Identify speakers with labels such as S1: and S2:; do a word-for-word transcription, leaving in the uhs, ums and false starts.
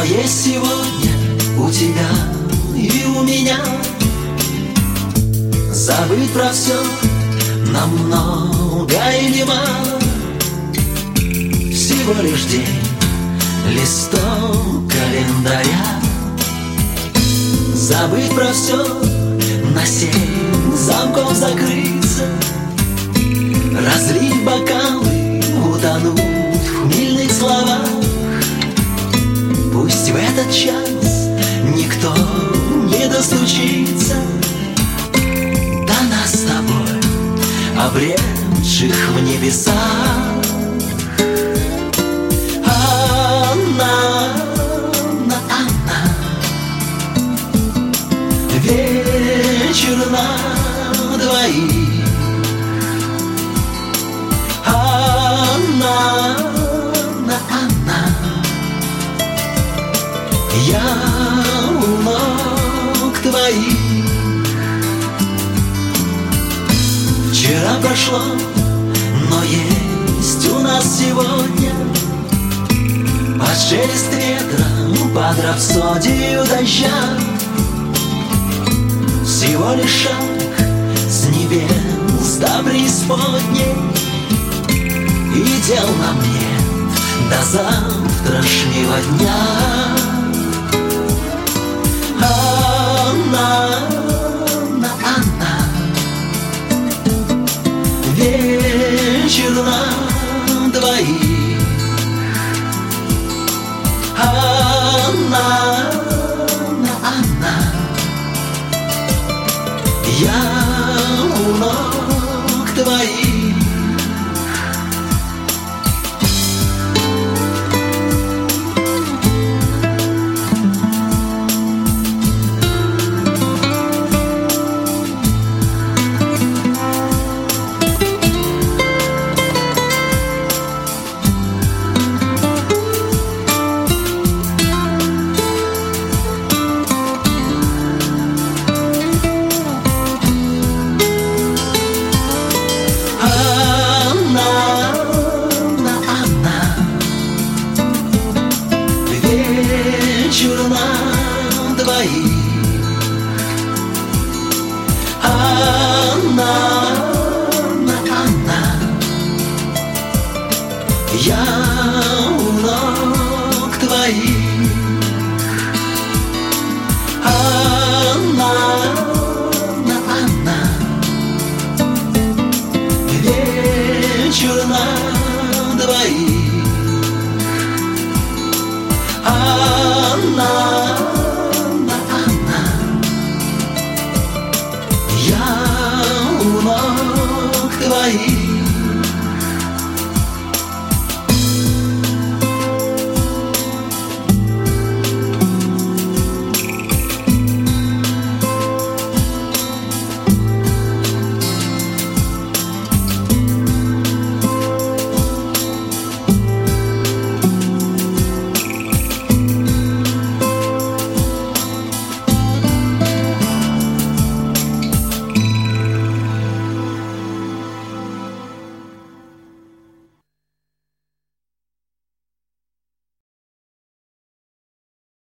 S1: есть сегодня у тебя и у меня забыть про все нам много или мало. Всего лишь день, листок календаря. Забыть про все, на семь замков закрыться, разлить бокалы, утонуть в хмельных словах. Пусть в этот час никто не достучится до нас с тобой, обретших в небесах. Анна, Анна, Анна, вечер на двоих. Анна, Анна, Анна, я у ног твоих. Вчера прошло, но есть у нас сегодня под шелест ветра, под рапсодию дождя. Всего лишь шаг с небес до преисподней, и дел нам нет до завтрашнего дня. Анна, Анна, Анна, вечер на двоих. Анна, Анна, Анна, я у ног твоих. Вечер на двоих. Анна, Анна, Анна, я у ног твоих. Анна, Анна, Анна, вечер на двоих.